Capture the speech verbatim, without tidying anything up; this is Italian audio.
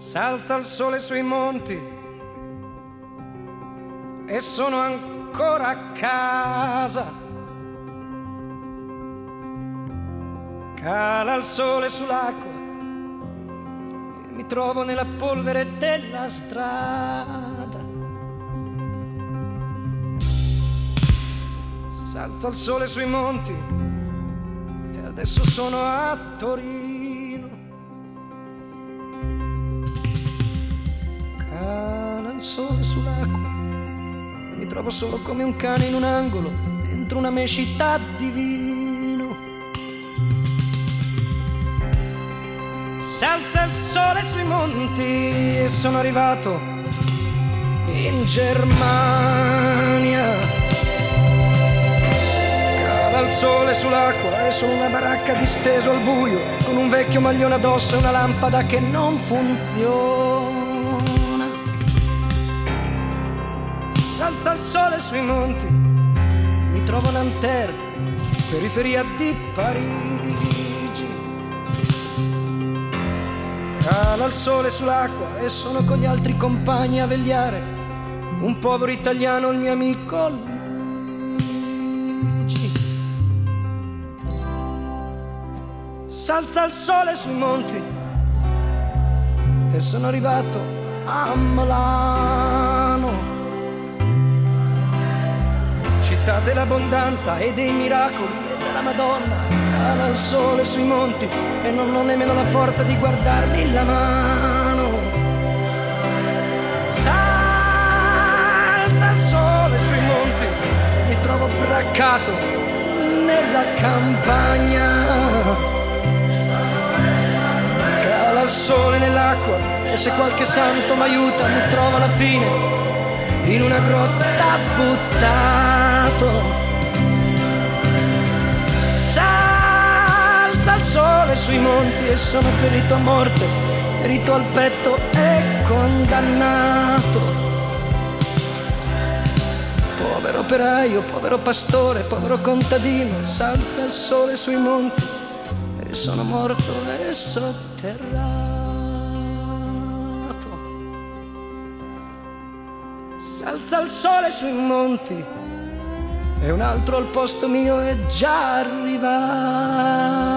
S'alza il sole sui monti e sono ancora a casa. Cala il sole sull'acqua e mi trovo nella polvere della strada. S'alza il sole sui monti e adesso sono a Torino. Cala il sole sull'acqua e mi trovo solo come un cane in un angolo dentro una mescità di vino. S'alza il sole sui monti e sono arrivato in Germania. Cala il sole sull'acqua e sono una baracca disteso al buio con un vecchio maglione addosso e una lampada che non funziona. S'alza il sole sui monti e mi trovo a Nanterre, periferia di Parigi. Cala il sole sull'acqua e sono con gli altri compagni a vegliare un povero italiano, il mio amico Luigi. S'alza il sole sui monti e sono arrivato a Milano, città dell'abbondanza e dei miracoli e della Madonna. Cala il sole sui monti e non ho nemmeno la forza di guardarmi la mano. S'alza il sole sui monti e mi trovo braccato nella campagna. Cala il sole nell'acqua e se qualche santo m'aiuta mi trovo alla fine in una grotta buttato. S'alza il sole sui monti e sono ferito a morte, ferito al petto e condannato. Povero operaio, povero pastore, povero contadino. S'alza il sole sui monti e sono morto e sotterrato. S'alza il sole sui monti e un altro al posto mio è già arrivato.